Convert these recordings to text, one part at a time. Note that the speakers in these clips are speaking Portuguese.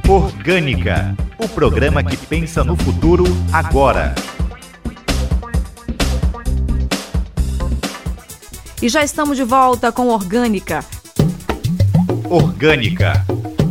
Orgânica, o programa que pensa no futuro agora. E já estamos de volta com Orgânica. Orgânica.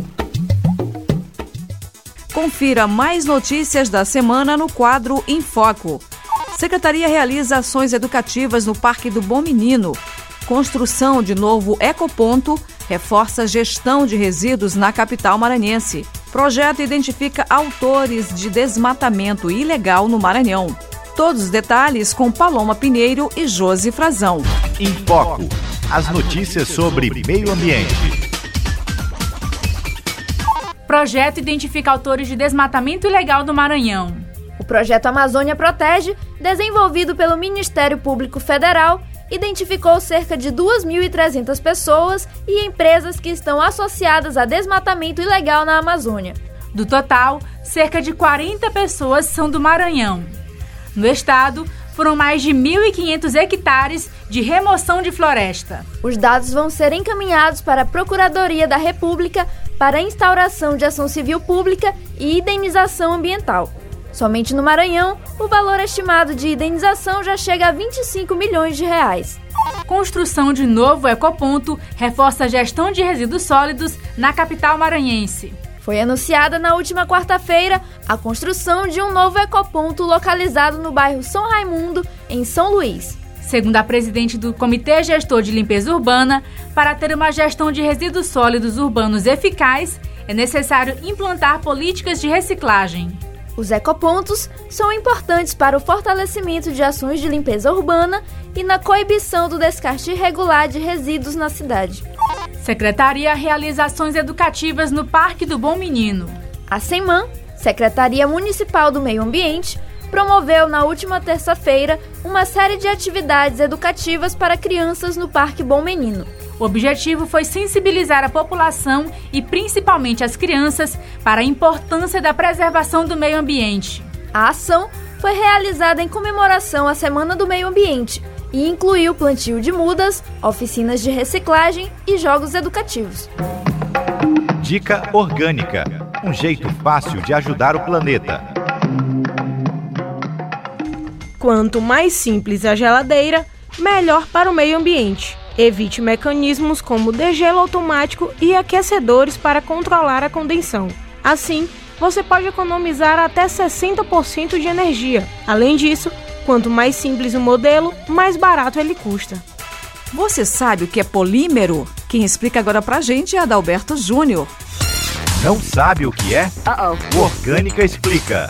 Confira mais notícias da semana no quadro Em Foco. Secretaria realiza ações educativas no Parque do Bom Menino. Construção de novo ecoponto reforça gestão de resíduos na capital maranhense. Projeto identifica autores de desmatamento ilegal no Maranhão. Todos os detalhes com Paloma Pinheiro e Josi Frazão. Em Foco, as notícias sobre meio ambiente. Projeto identifica autores de desmatamento ilegal no Maranhão. O projeto Amazônia Protege, desenvolvido pelo Ministério Público Federal, identificou cerca de 2.300 pessoas e empresas que estão associadas a desmatamento ilegal na Amazônia. Do total, cerca de 40 pessoas são do Maranhão. No estado, foram mais de 1.500 hectares de remoção de floresta. Os dados vão ser encaminhados para a Procuradoria da República para a instauração de ação civil pública e indenização ambiental. Somente no Maranhão, o valor estimado de indenização já chega a 25 milhões de reais. Construção de novo ecoponto reforça a gestão de resíduos sólidos na capital maranhense. Foi anunciada na última quarta-feira a construção de um novo ecoponto localizado no bairro São Raimundo, em São Luís. Segundo a presidente do Comitê Gestor de Limpeza Urbana, para ter uma gestão de resíduos sólidos urbanos eficaz, é necessário implantar políticas de reciclagem. Os ecopontos são importantes para o fortalecimento de ações de limpeza urbana e na coibição do descarte irregular de resíduos na cidade. Secretaria realiza ações educativas no Parque do Bom Menino. A SEMAN, Secretaria Municipal do Meio Ambiente, promoveu na última terça-feira uma série de atividades educativas para crianças no Parque Bom Menino. O objetivo foi sensibilizar a população e principalmente as crianças para a importância da preservação do meio ambiente. A ação foi realizada em comemoração à Semana do Meio Ambiente e incluiu plantio de mudas, oficinas de reciclagem e jogos educativos. Dica Orgânica, um jeito fácil de ajudar o planeta. Quanto mais simples a geladeira, melhor para o meio ambiente. Evite mecanismos como degelo automático e aquecedores para controlar a condensação. Assim, você pode economizar até 60% de energia. Além disso, quanto mais simples o modelo, mais barato ele custa. Você sabe o que é polímero? Quem explica agora pra gente é Adalberto Júnior. Não sabe o que é? O Orgânica explica.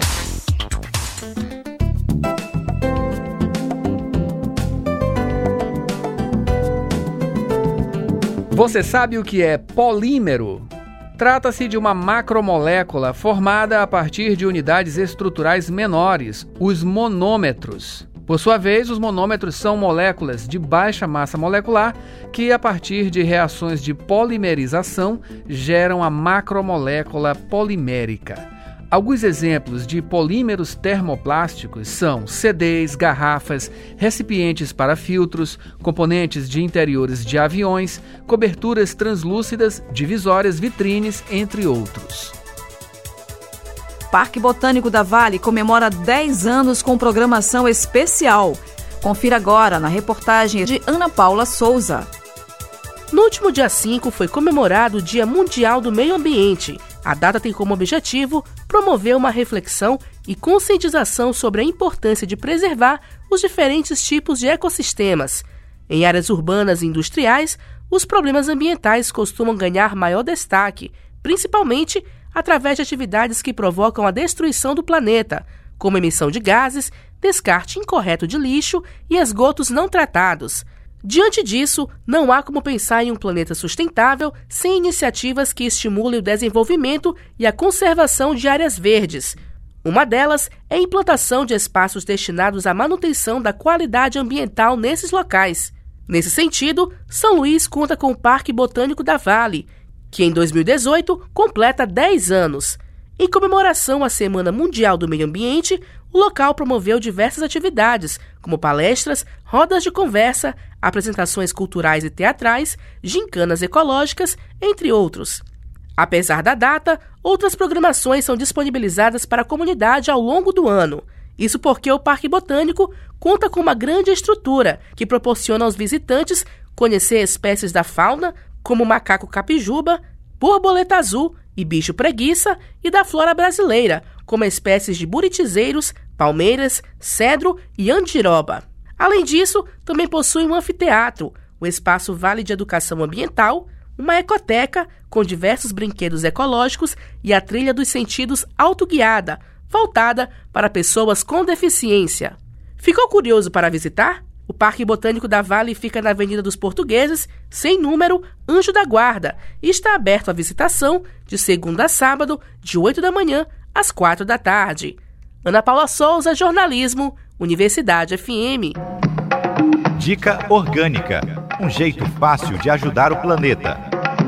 Você sabe o que é polímero? Trata-se de uma macromolécula formada a partir de unidades estruturais menores, os monômetros. Por sua vez, os monômetros são moléculas de baixa massa molecular que, a partir de reações de polimerização, geram a macromolécula polimérica. Alguns exemplos de polímeros termoplásticos são CDs, garrafas, recipientes para filtros, componentes de interiores de aviões, coberturas translúcidas, divisórias, vitrines, entre outros. Parque Botânico da Vale comemora 10 anos com programação especial. Confira agora na reportagem de Ana Paula Souza. No último dia 5 foi comemorado o Dia Mundial do Meio Ambiente. A data tem como objetivo promover uma reflexão e conscientização sobre a importância de preservar os diferentes tipos de ecossistemas. Em áreas urbanas e industriais, os problemas ambientais costumam ganhar maior destaque, principalmente através de atividades que provocam a destruição do planeta, como emissão de gases, descarte incorreto de lixo e esgotos não tratados. Diante disso, não há como pensar em um planeta sustentável sem iniciativas que estimulem o desenvolvimento e a conservação de áreas verdes. Uma delas é a implantação de espaços destinados à manutenção da qualidade ambiental nesses locais. Nesse sentido, São Luís conta com o Parque Botânico da Vale, que em 2018 completa 10 anos. Em comemoração à Semana Mundial do Meio Ambiente, o local promoveu diversas atividades, como palestras, rodas de conversa, apresentações culturais e teatrais, gincanas ecológicas, entre outros. Apesar da data, outras programações são disponibilizadas para a comunidade ao longo do ano. Isso porque o Parque Botânico conta com uma grande estrutura que proporciona aos visitantes conhecer espécies da fauna, como o macaco capijuba, borboleta azul e bicho preguiça, e da flora brasileira, como espécies de buritizeiros, palmeiras, cedro e andiroba. Além disso, também possui um anfiteatro, o Espaço Vale de Educação Ambiental, uma ecoteca com diversos brinquedos ecológicos e a trilha dos sentidos autoguiada, voltada para pessoas com deficiência. Ficou curioso para visitar? O Parque Botânico da Vale fica na Avenida dos Portugueses, sem número, Anjo da Guarda, e está aberto à visitação de segunda a sábado, de 8 da manhã às 4 da tarde. Ana Paula Souza, Jornalismo, Universidade FM. Dica Orgânica, um jeito fácil de ajudar o planeta.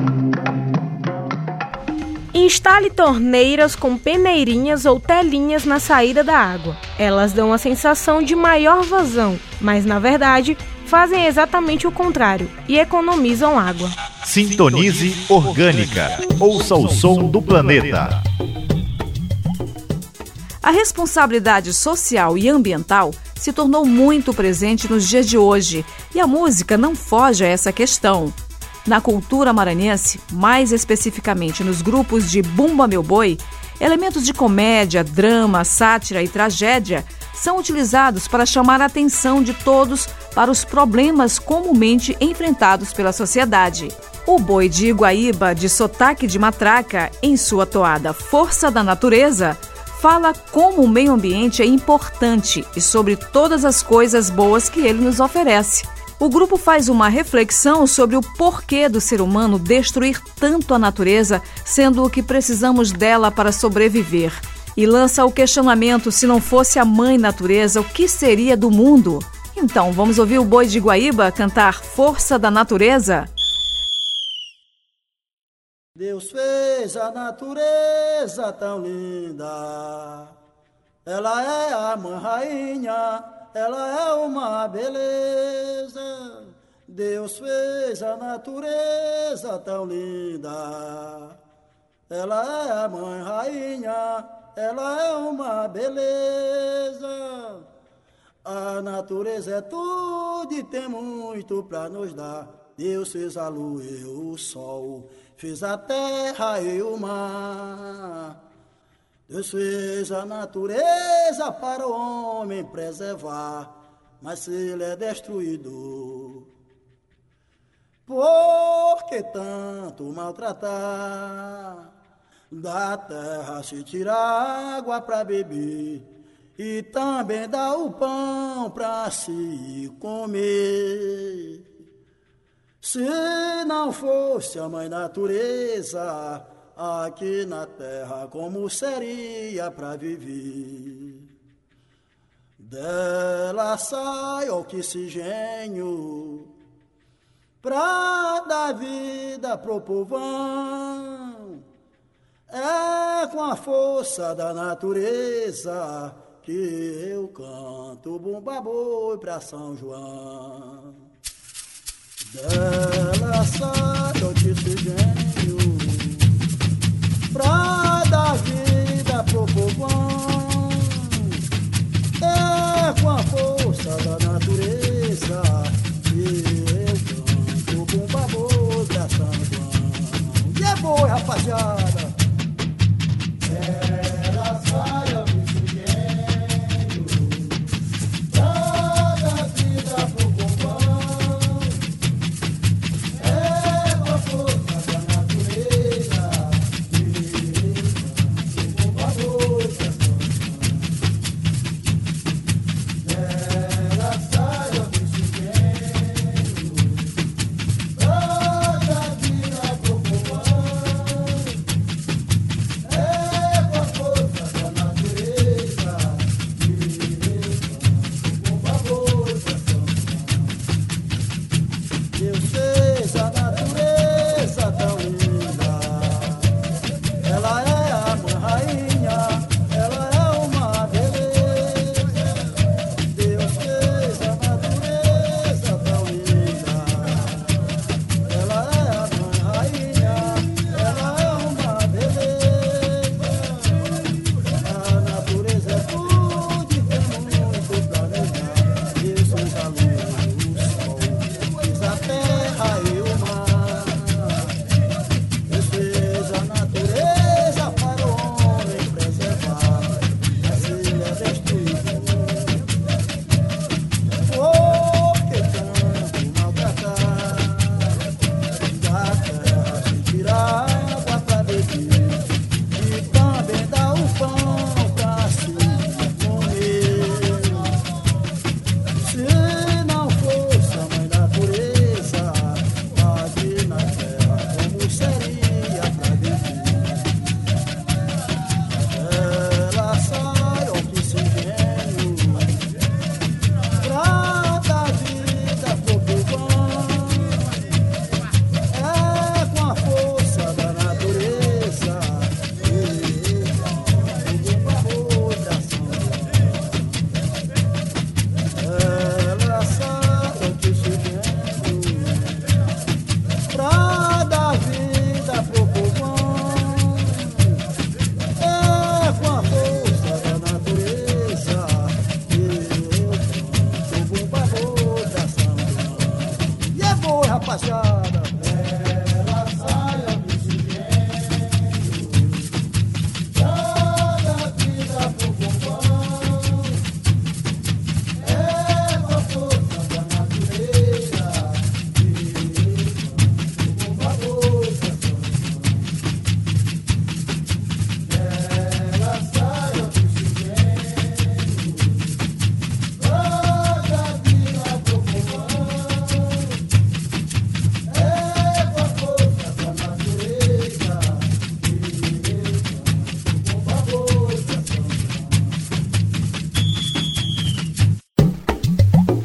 Instale torneiras com peneirinhas ou telinhas na saída da água. Elas dão a sensação de maior vazão, mas na verdade fazem exatamente o contrário e economizam água. Sintonize Orgânica. Ouça o som do planeta. A responsabilidade social e ambiental se tornou muito presente nos dias de hoje e a música não foge a essa questão. Na cultura maranhense, mais especificamente nos grupos de Bumba Meu Boi, elementos de comédia, drama, sátira e tragédia são utilizados para chamar a atenção de todos para os problemas comumente enfrentados pela sociedade. O Boi de Iguaíba, de sotaque de matraca, em sua toada Força da Natureza, fala como o meio ambiente é importante e sobre todas as coisas boas que ele nos oferece. O grupo faz uma reflexão sobre o porquê do ser humano destruir tanto a natureza, sendo o que precisamos dela para sobreviver. E lança o questionamento: se não fosse a mãe natureza, o que seria do mundo? Então, vamos ouvir o Boi de Iguaíba cantar Força da Natureza? Deus fez a natureza tão linda, ela é a mãe rainha, ela é uma beleza. Deus fez a natureza tão linda, ela é a mãe rainha, ela é uma beleza. A natureza é tudo e tem muito pra nos dar. Deus fez a lua e o sol, fez a terra e o mar. Deus fez a natureza para o homem preservar, mas se ele é destruído, por que tanto maltratar? Da terra se tira água para beber e também dá o pão para se comer. Se não fosse a mãe natureza aqui na terra, como seria para viver? Dela sai oxigênio pra dar vida pro povão. É com a força da natureza que eu canto Bumba Boi pra São João. Dela sai oxigênio pra dar vida pro povão. É com a força da natureza que eu canto Bumba Boi pra São João. E é boi, rapaziada. Ela sai oxigênio pra dar vida pro povão. É com a força da natureza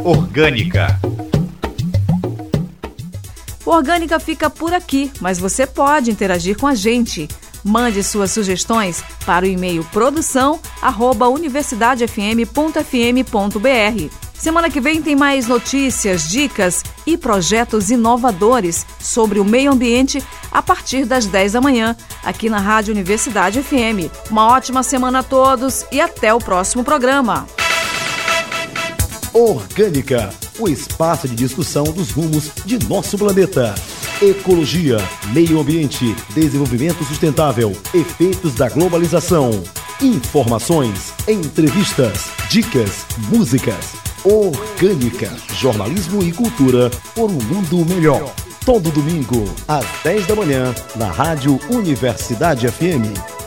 Orgânica. O Orgânica fica por aqui, mas você pode interagir com a gente. Mande suas sugestões para o e-mail produção@universidadefm.fm.br. Semana que vem tem mais notícias, dicas e projetos inovadores sobre o meio ambiente a partir das 10 da manhã, aqui na Rádio Universidade FM. Uma ótima semana a todos e até o próximo programa. Orgânica, o espaço de discussão dos rumos de nosso planeta. Ecologia, meio ambiente, desenvolvimento sustentável, efeitos da globalização. Informações, entrevistas, dicas, músicas. Orgânica, jornalismo e cultura por um mundo melhor. Todo domingo, às 10 da manhã, na Rádio Universidade FM.